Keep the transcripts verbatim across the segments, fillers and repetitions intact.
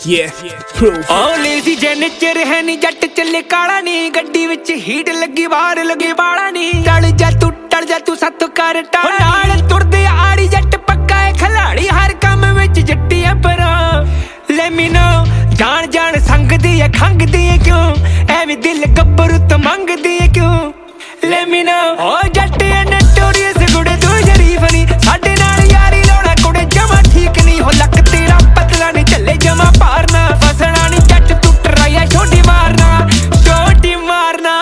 Yeah, proof. ਉਹ lazy nature ਹੈ ਨੀ ਜੱਟ ਚੱਲੇ ਕਾਲਾ ਨੀ ਗੱਡੀ ਵਿੱਚ ਹੀਟ ਲੱਗੀ ਬਾਹਰ ਲੱਗੇ ਬਾਲਾ ਨੀ ਟਲ ਜਾ ਤੂੰ ਟਲ ਜਾ ਤੂੰ ਸੱਤ ਕਰ ਟਾਲਾ ਨਾਲ ਤੁਰਦੇ ਆੜੀ ਜੱਟ ਪੱਕਾ ਏ ਖਿਲਾੜੀ ਹਰ ਕੰਮ ਵਿੱਚ ਜੱਟੀ ਆ ਪਰਾਂ ਲੈ ਮੀ ਨੋ ਜਾਣ ਜਾਣ ਸੰਗਦੀ ਏ ਖੰਗਦੀ ਏ ਕਿਉਂ ਐਵੇਂ ਦਿਲ ਗੱਭਰੂ ਤੋਂ ਮੰਗਦੀ ਏ ਕਿਉਂ ਲੈ ਮੀ ਨੋ ਉਹ ਜੱਟ ਏ ਨਟੋਰੀਅਸ ਗੁੜੇ ਤੂੰ ਸ਼ਰੀਫ ਨੀ ਸਾਡੇ ਨਾਲ ਯਾਰੀ ਲਾਉਣਾ ਕੁੜੇ ਜਮਾ ਠੀਕ ਨਹੀਂ ਹੋ ਲੱਕ ਤੇਰਾ ਪਤਲਾ ਨੀ ਚੱਲੇ ਜਮਾ ਪਾਰਨਾ ਫਸਣਾ ਨੀ ਜੱਟ ਤੂੰ ਟਰਾਇਆ ਛੋਟੀ ਮਾਰਨਾ ਛੋਟੀ ਮਾਰਨਾ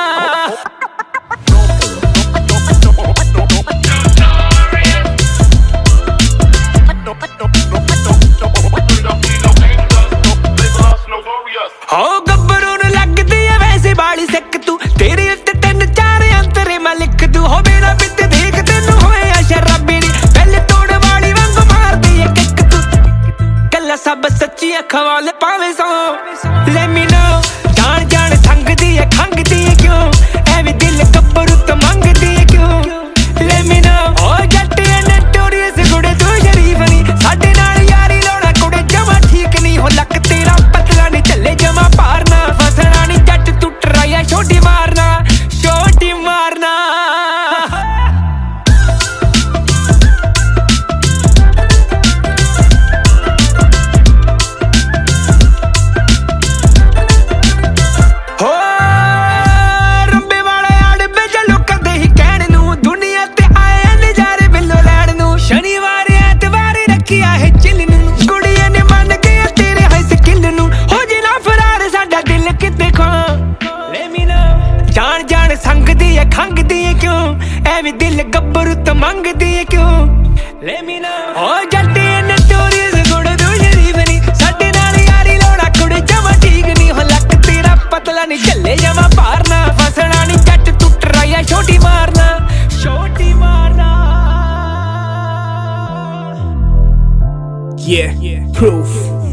ਹੋ ਗੱਭਰੂ ਨੂੰ ਲੱਗਦੀ ਐ ਵੈਸੇ ਬਾਲੀ ਸਿੱਕ ਤੂੰ ਤੇਰੇ ਉੱਤੇ ਤਿੰਨ ਚਾਰ ਅੰਤਰੇ ਮੈਂ ਲਿਖ ਦੂੰ ਹੋ ਮੇਰਾ ਬਿੱਤ ਦੇਖ ਤੈਨੂੰ ਹੋਇਆ ਸ਼ਰਾਬੀ ਨੀ ਪਹਿਲੇ ਤੋੜ ਵਾਲੀ ਵਾਂਗ ਮਾਰਦੀ ਐ ਕਿੱਕ ਤੂੰ ਗੱਲਾਂ ਸਭ ਸੱਚੀ ਅੱਖਾਂ ਵਾਲੇ ਪਾਵੇਂ ਸੋ ਲੈ ਮੀ ਨੋ ਜਾਣ ਜਾਣ ਸੰਗਦੀ ਐ ਖੰਗਦੀ ਐ ਕਿਉਂ ਐਵੇਂ ਦਿਲ ਗੱਭਰੂ ਤੋਂ ਮੰਗਦੀ ਐ ਕਿਉਂ ਲੈ ਮੀ ਨੋ ਓ ਜੱਟ ਐ ਨਟੋਰੀਅਸ ਗੁੜੇ ਤੂੰ ਸ਼ਰੀਫ ਨੀ ਸਾਡੇ ਨਾਲ ਯਾਰੀ ਲਾਉਣਾ ਕੁੜੇ ਜਮਾ ਠੀਕ ਨਹੀਂ ਹੋ ਲੱਕ ਤੇਰਾ ਪਤਲਾ ਨੀ ਚੱਲੇ ਜਮਾ ਪਾਰਨਾ ਫਸਣਾ ਨੀ ਜੱਟ ਤੂੰ ਟਰਾਇਆ ਛੋਟੀ ਮਾਰਨਾ ਛੋਟੀ ਮਾਰਨਾ ਹੋ ਰੰਬੇ ਵਾਲੇ ਆੜਬੇ ਚਲੋ ਕਦੇ ਹੀ ਕਹਿਣ ਨੂੰ ਦੁਨੀਆ ਤੇ ਆਏ ਨਜ਼ਾਰੇ ਬਿੱਲੋ ਲੈਣ ਨੂੰ ਸ਼ਨੀਵਾਰ ਐਤਵਾਰ ਰੱਖਿਆ ਹੈ ਚਿੱਲ ਨੂੰ ਕੁੜੀਆਂ ਨੇ ਮੰਨ ਗਿਆ ਤੇਰੇ ਹਾਈ ਸਕਿੱਲ ਨੂੰ ਹੋ ਜੇ ਨਾ ਫਰਾਰ ਸਾਡਾ ਦਿਲ ਕਿਤੇ ਖੋ ਲੈ ਮੀ ਨੋ ਜਾਣ ਜਾਣ ਸੰਗਦੀ ਐ ਖੰਗਦੀ ਐ ਕਿਉਂ ਐਵੇਂ ਦਿਲ ਗੱਭਰੂ ਤੋਂ ਮੰਗਦੀ ਐ ਕਿਉਂ ਲੈ ਮੀ ਨੋ ਓ ਜੱਟ ਐ ਨਟੋਰੀਅਸ ਗੁੜ ਤੂੰ ਸ਼ਰੀਫ ਨੀ ਸਾਡੇ ਨਾਲ ਯਾਰੀ ਲਾਉਣਾ ਕੁੜੇ ਜਮਾ ਠੀਕ ਨਹੀਂ ਹੋ ਲੱਕ ਤੇਰਾ ਪਤਲਾ ਨੀ ਚੱਲੇ ਜਮਾ ਪਾਰਨਾ ਫਸਣਾ ਨੀ ਜੱਟ ਤੂੰ ਟਰਾਇਆ ਛੋਟੀ ਮਾਰਨਾ ਛੋਟੀ ਮਾਰਨਾ Yeah, proof.